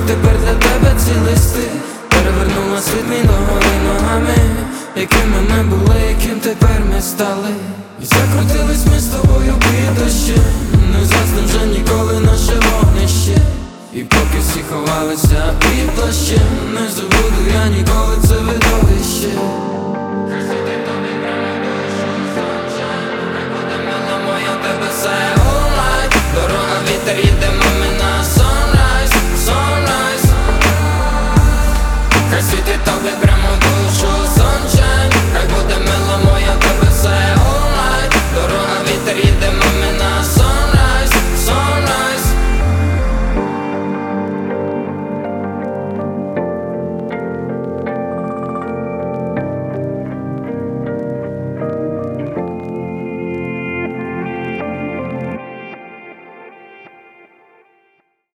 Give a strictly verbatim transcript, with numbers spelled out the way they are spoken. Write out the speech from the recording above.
тепер для тебе ці листи. Перевернула світ мій догори ногами, якими ми були, яким тепер ми стали. І закрутились ми з тобою під дощем, не згасне вже ніколи наше вогнище. І поки всі ховалися під плащем, не забуду я ніколи це видовище. Дорога, вітер, їдемо ми на sunrise, sunrise. Хай світить тобі прямо в душу sunshine. Хай буде мила моя, тебе все all night. Дорога, вітер, їдемо